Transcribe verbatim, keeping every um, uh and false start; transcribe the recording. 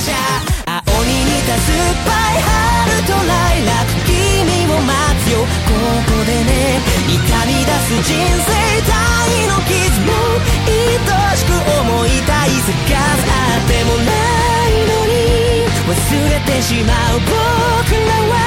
じゃ青に似た酸っぱい春とライラ君を待つよここでね痛み出す人生体の傷も愛しく思いたいせかあってもないのに忘れてしまう僕らは